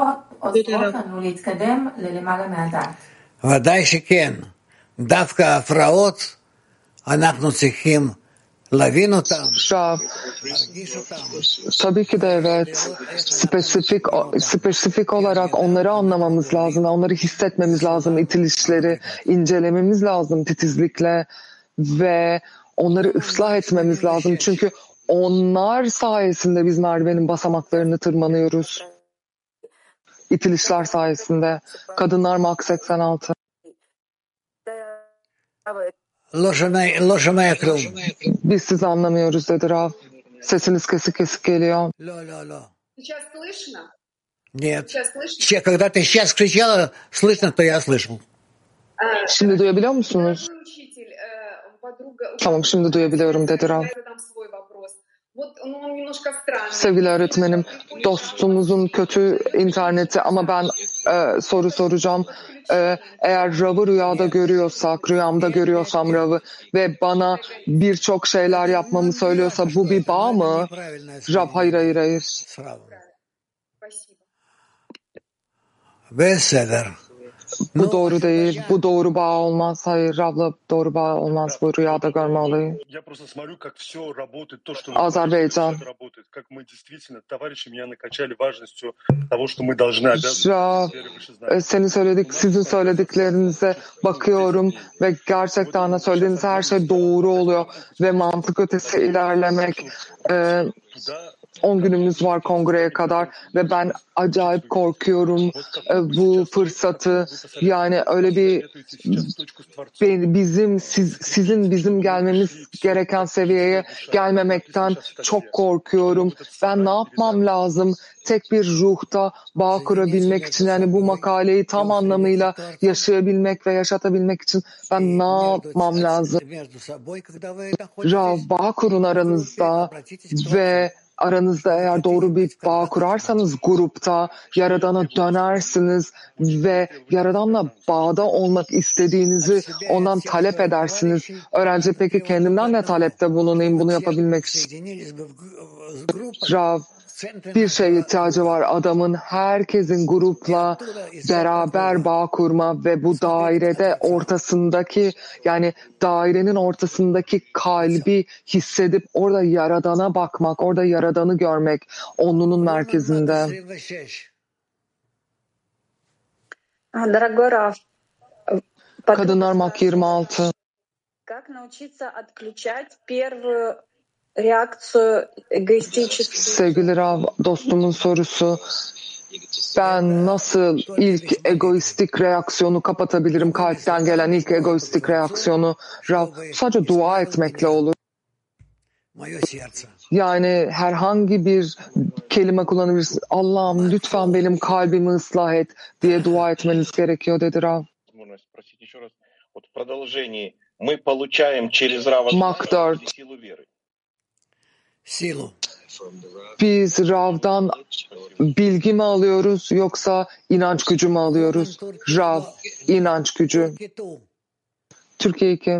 ודאי שכן. דווקא ההפרעות, אנחנו צריכים להבין אותם, להרגיש אותם. Tabii ki de evet. Spesifik olarak onları anlamamız lazım. Onları hissetmemiz lazım. İtilişleri incelememiz lazım titizlikle ve onları ıslah etmemiz lazım. Çünkü onlar sayesinde biz merdivenin basamaklarını tırmanıyoruz. İtilişler sayesinde. Kadınlar Mak 86. Biz sizi anlamıyoruz dedi Rav. Sesiniz kesik kesik geliyor. Нет. Когда ты сейчас кричала, слышно, то я слышал. Şimdi duyabiliyor musunuz? Tamam, şimdi duyabiliyorum dedi Rav. Sevgili öğretmenim, dostumuzun kötü interneti ama ben soru soracağım. Eğer Rav'ı rüyada görüyorsak, rüyamda görüyorsam Rav'ı ve bana birçok şeyler yapmamı söylüyorsa bu bir bağ mı? Rav, hayır. Bu doğru değil. Bu doğru bağ olmaz. Hayır, Rav'la doğru bağ olmaz. Bu rüyada görme olayı. Azerbaycan. Rav, sizin söylediklerinize bakıyorum ve gerçekten söylediğiniz her şey doğru oluyor ve mantık ötesi ilerlemek. 10 günümüz var kongreye kadar ve ben acayip korkuyorum bu fırsatı, yani öyle bir bizim gelmemiz gereken seviyeye gelmemekten çok korkuyorum. Ben ne yapmam lazım? Tek bir ruhta bağ kurabilmek için, yani bu makaleyi tam anlamıyla yaşayabilmek ve yaşatabilmek için ben ne yapmam lazım? Rav, bağ kurun aranızda ve aranızda eğer doğru bir bağ kurarsanız grupta Yaradan'a dönersiniz ve Yaradan'la bağda olmak istediğinizi ondan talep edersiniz. Öğrenci, peki kendimden de talepte bulunayım bunu yapabilmek için? Rav, bir şeye ihtiyacı var adamın, herkesin grupla beraber bağ kurma ve bu dairede ortasındaki, yani dairenin ortasındaki kalbi hissedip orada Yaradan'a bakmak, orada Yaradan'ı görmek, onlunun merkezinde. Kadınlar Mak 26. Sevgili Rav, dostumun sorusu, ben nasıl ilk egoistik reaksiyonu kapatabilirim, kalpten gelen ilk egoistik reaksiyonu? Rav, sadece dua etmekle olur. Yani herhangi bir kelime kullanabilirsiniz. Allah'ım lütfen benim kalbimi ıslah et diye dua etmeniz gerekiyor dedi Rav. Mak 4. Biz Rav'dan bilgi mi alıyoruz yoksa inanç gücü mü alıyoruz? Rav, inanç gücü. Türkiye 2.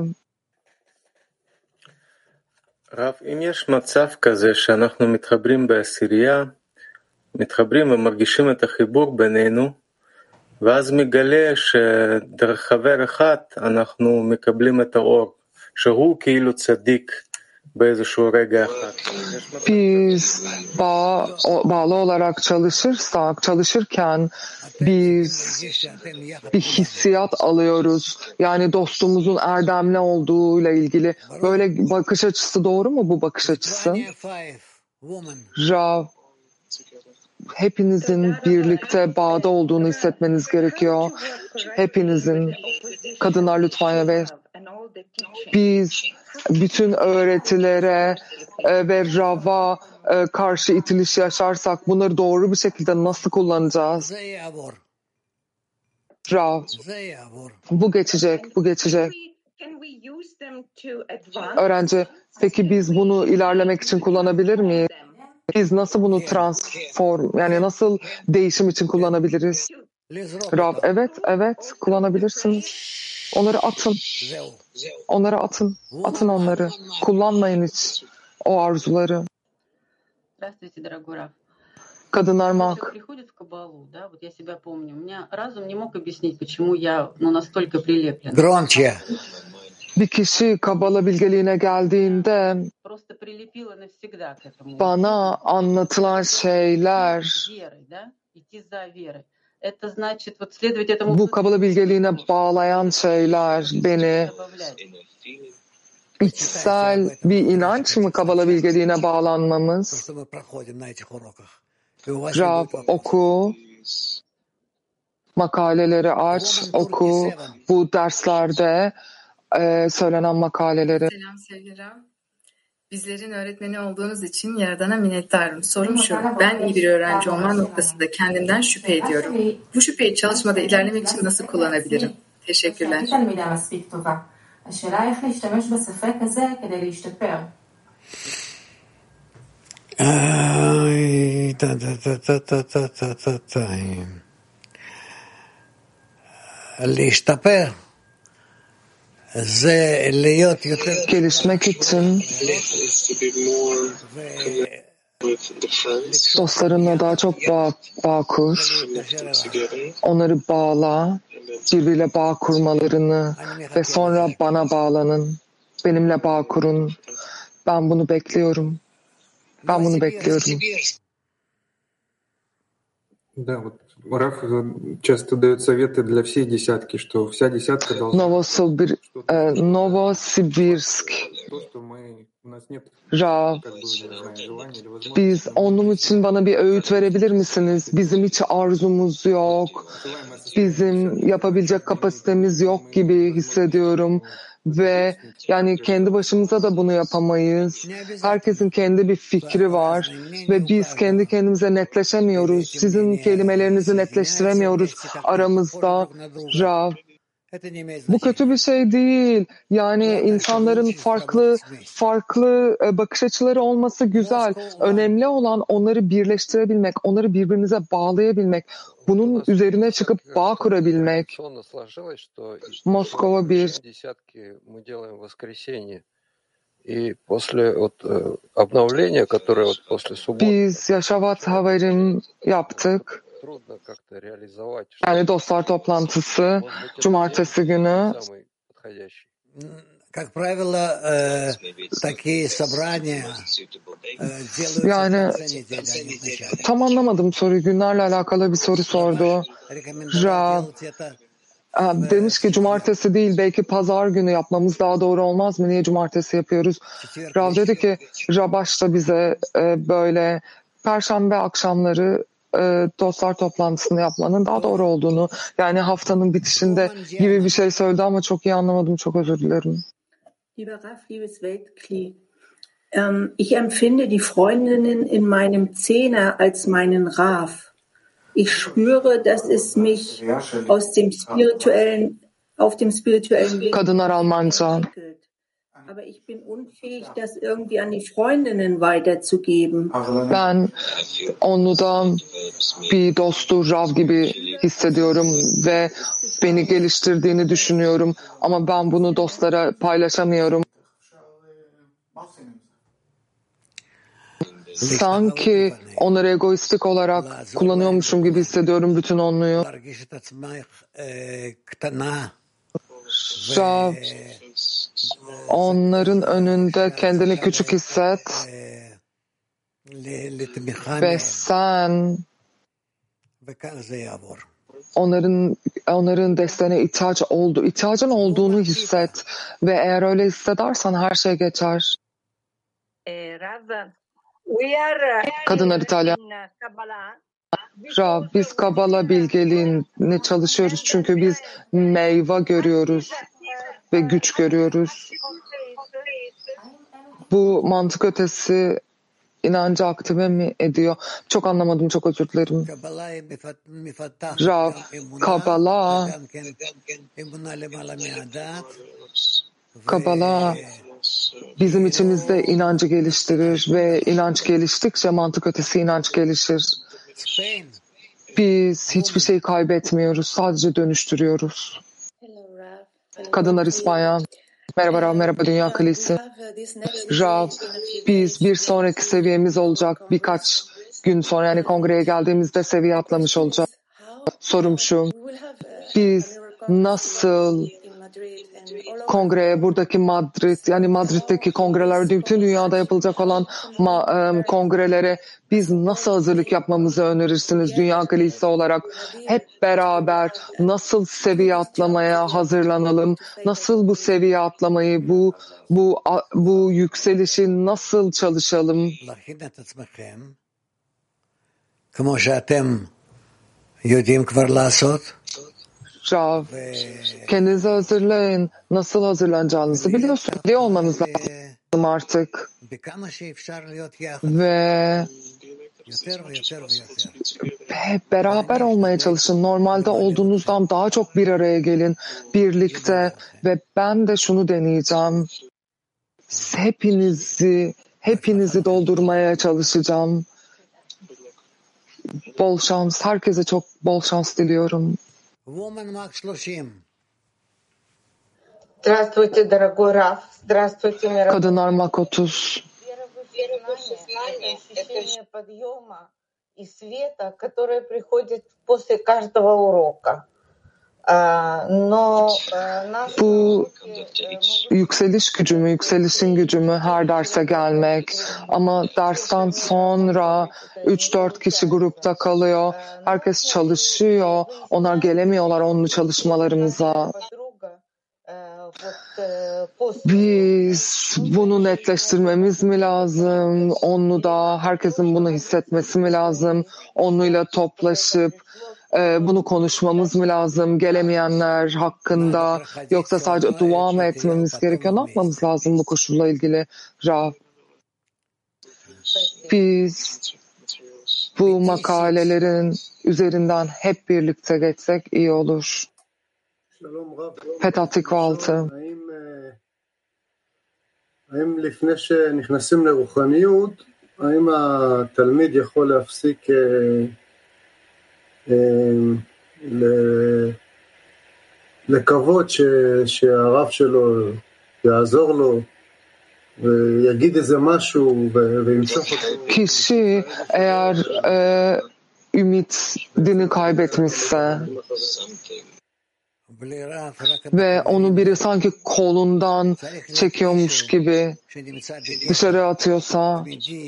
רב, אם יש מצב כזה שאנחנו מתחברים בעשירייה, מתחברים ומרגישים את החיבור בינינו, ואז מגלה שדרך חבר אחד אנחנו מקבלים את האור, שהוא כאילו צדיק באיזשהו רגע אחד. Biz bağlı olarak çalışırken biz bir hissiyat alıyoruz. Yani dostumuzun erdemli olduğuyla ilgili. Böyle bakış açısı doğru mu bu bakış açısı? Rav, hepinizin birlikte bağda olduğunu hissetmeniz gerekiyor. Hepinizin. Kadınlar lütfen evet. Biz bütün öğretilere ve Rav'a karşı itiliş yaşarsak bunları doğru bir şekilde nasıl kullanacağız? Rav, bu geçecek. Öğrenci, peki biz bunu ilerlemek için kullanabilir miyiz? Biz nasıl bunu yani nasıl değişim için kullanabiliriz? Rav, evet kullanabilirsiniz. Onları atın. Onları atın. Atın onları. Kullanmayın hiç o arzuları. Kadınlar mak. Bir kişi Kabala bilgeliğine geldiğinde bana anlatılan şeyler, bu Kabala bilgeliğine bağlayan şeyler beni içsel bir inanç mı Kabala bilgeliğine bağlanmamız? Rav, oku, makaleleri aç, oku, bu derslerde söylenen makaleleri. Selam sevgili Rav. Bizlerin öğretmeni olduğunuz için Yaradan'a minnettarım. Sorum şu, ben iyi bir öğrenci olma noktasında kendimden şüphe ediyorum. Bu şüpheyi çalışmada ilerlemek için nasıl kullanabilirim? Teşekkürler. Gelişmek için dostlarınla daha çok bağ kur, onları bağla, birbiriyle bağ kurmalarını ve sonra bana bağlanın, benimle bağ kurun. Ben bunu bekliyorum. Да, вот Раф часто дает советы для всей десятки, что вся десятка должна... Novosibirsk. Rav, biz onun için bana bir öğüt verebilir misiniz? Bizim hiç arzumuz yok. Bizim yapabilecek kapasitemiz yok gibi hissediyorum. Ve yani kendi başımıza da bunu yapamayız. Herkesin kendi bir fikri var ve biz kendi kendimize netleşemiyoruz. Sizin kelimelerinizi netleştiremiyoruz aramızda. Rav, bu kötü bir şey değil. Yani insanların farklı bakış açıları olması güzel. Önemli olan onları birleştirebilmek, onları birbirinize bağlayabilmek. Bunun üzerine çıkıp bağ kurabilmek. Moskova 1. Biz Yaşavat Haverim yaptık. Yani dostlar toplantısı cumartesi günü. Yani tam anlamadım soruyu. Günlerle alakalı bir soru sordu. Rav demiş ki cumartesi değil belki pazar günü yapmamız daha doğru olmaz mı? Niye cumartesi yapıyoruz? Rav dedi ki Rabaş da bize böyle perşembe akşamları dostlar toplantısını yapmanın daha doğru olduğunu, yani haftanın bitişinde gibi bir şey söyledi ama çok iyi anlamadım. Çok özür dilerim. Lieber Rav, liebes Weltkli, ich empfinde die Freundinnen in meinem Zehner als meinen Rav. Ich spüre, dass es mich auf dem spirituellen Weg Kadınlar Almanca. Aber ich bin unfähig, das irgendwie an die Freundinnen weiterzugeben. Ben onu da bir dostu Rav gibi hissediyorum ve beni geliştirdiğini düşünüyorum. Ama ben bunu dostlara paylaşamıyorum. Sanki onları egoistik olarak kullanıyormuşum gibi hissediyorum bütün onluyu. Rav, onların önünde kendini küçük hisset ve sen onların desteğine ihtiyacın olduğunu hisset ve eğer öyle hissedersen her şey geçer. Kadınlar İtalyan. Rav, biz Kabala bilgeliğini çalışıyoruz çünkü biz meyve görüyoruz ve güç görüyoruz. Bu mantık ötesi inancı aktive mi ediyor? Çok anlamadım, çok özür dilerim. Rav, Kabala bizim içimizde inancı geliştirir ve inanç geliştikçe mantık ötesi inanç gelişir. Biz hiçbir şey kaybetmiyoruz, sadece dönüştürüyoruz. Kadınlar İspanya. Merhaba Rav, merhaba Dünya Kalisi. Rav, biz bir sonraki seviyemiz olacak birkaç gün sonra, yani kongreye geldiğimizde seviye atlamış olacak. Sorum şu, biz nasıl kongreye, buradaki Madrid, yani Madrid'deki kongreler, bütün dünyada yapılacak olan kongrelere biz nasıl hazırlık yapmamızı önerirsiniz Dünya Kalisi olarak? Hep beraber nasıl seviye atlamaya hazırlanalım? Nasıl bu seviye atlamayı, bu yükselişi nasıl çalışalım? Rav, kendinizi hazırlayın. Nasıl hazırlanacağınızı biliyorsunuz. Biliyor olmanız lazım artık. Ve hep beraber olmaya çalışın. Normalde olduğunuzdan daha çok bir araya gelin. Birlikte. Ve ben de şunu deneyeceğim. Hepinizi doldurmaya çalışacağım. Bol şans. Herkese çok bol şans diliyorum. Здравствуйте, дорогой Раф. Здравствуйте, мир. Kadınlar Mak 30. Ощущение подъема и света, которое приходит после каждого урока. Bu yükseliş gücümü, yükselişin gücümü her derse gelmek. Ama dersten sonra 3-4 kişi grupta kalıyor. Herkes çalışıyor. Onlar gelemiyorlar onlu çalışmalarımıza. Biz bunu netleştirmemiz mi lazım? Onlu da herkesin bunu hissetmesi mi lazım? Onluyla toplaşıp bunu konuşmamız mı lazım? Gelemeyenler hakkında, yoksa sadece dua mı etmemiz gerekiyor? Ne yapmamız lazım bu koşulla ilgili Rav? Biz bu makalelerin üzerinden hep birlikte geçsek iyi olur. Petah Tikva 6. האם לפני שנכנסים לרוחניות, האם התלמיד יכול להפסיק לקוות שהרב שלו יעזור לו ויגיד איזה משהו וימשוך אותו? Kişi eğer ümidini kaybetmişse ve onu biri sanki kolundan çekiyormuş gibi dışarı atıyorsa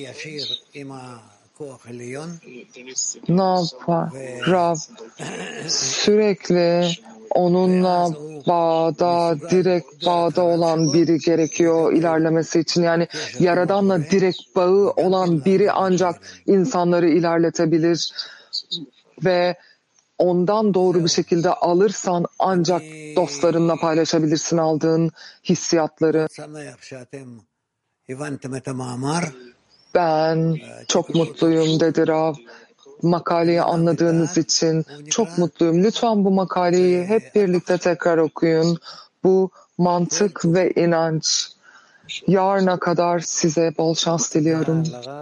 ne yapar? Rav, sürekli onunla direkt bağda olan biri gerekiyor ilerlemesi için. Yani Yaradan'la direkt bağı olan biri ancak insanları ilerletebilir ve ondan doğru bir şekilde alırsan ancak dostlarınla paylaşabilirsin aldığın hissiyatları. Ben çok mutluyum dedi Rav. Makaleyi anladığınız için çok mutluyum. Lütfen bu makaleyi hep birlikte tekrar okuyun. Bu mantık ve inanç. Yarına kadar size bol şans diliyorum.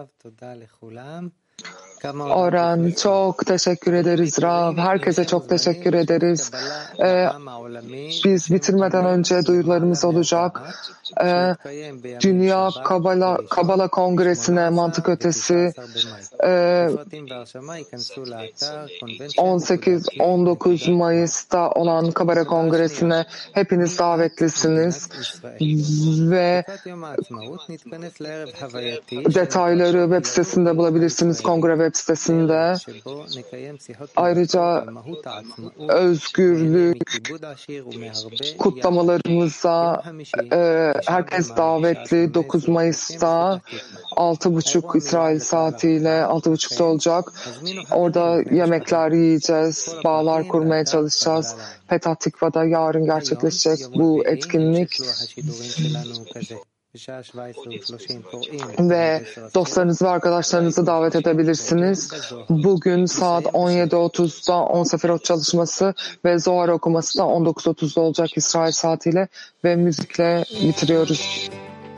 Orhan, çok teşekkür ederiz Rav. Herkese çok teşekkür ederiz. Biz bitirmeden önce duyurularımız olacak. Dünya Kabala Kongresi'ne mantık ötesi 18-19 Mayıs'ta olan Kabala Kongresi'ne hepiniz davetlisiniz ve detayları web sitesinde bulabilirsiniz, kongre web sitesinde. Ayrıca özgürlük kutlamalarımıza herkes davetli. 9 Mayıs'ta 6.30 İsrail saatiyle 6.30'da olacak. Orada yemekler yiyeceğiz, bağlar kurmaya çalışacağız. Petah Tikva'da yarın gerçekleşecek bu etkinlik. Ve dostlarınızı ve arkadaşlarınızı davet edebilirsiniz. Bugün saat 17.30'da 10 Sefirot çalışması ve Zohar okuması da 19.30'da olacak İsrail saatiyle ve müzikle bitiriyoruz.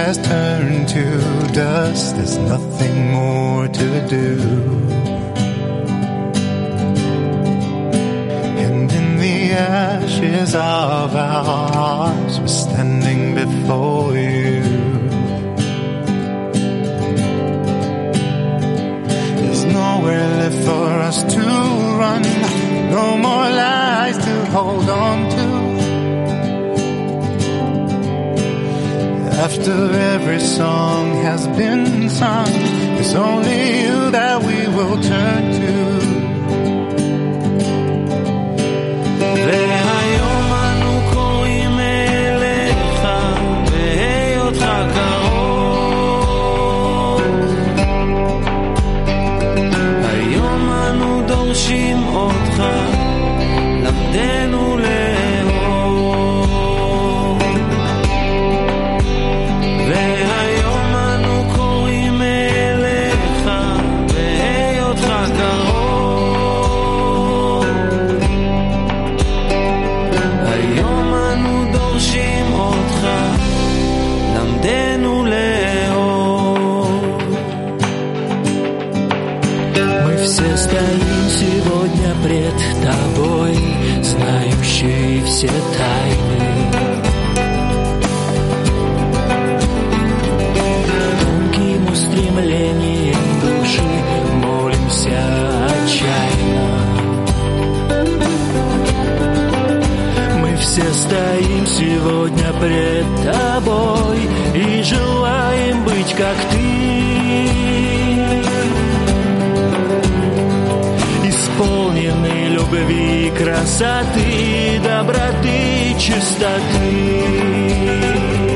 has turned to dust, there's nothing more to do. And in the ashes of our hearts, we're standing before you. There's nowhere left for us to run, no more lies to hold on to. After every song has been sung, it's only you that we will turn to. והיום אנו קוראים אליך בהיותך קרוב. היום אנו דורשים אותך, למדנו לאהוב. והיום אנו קוראים אליך בהיותך קרוב. היום אנו דורשים אותך, למדנו לאהוב. Мы все стоим сегодня пред тобой, знающий все тайны. Тонким устремлением души молимся отчаянно. Мы все стоим сегодня пред тобой и желаем быть как ты. Исполнены любви, красоты, доброты, чистоты.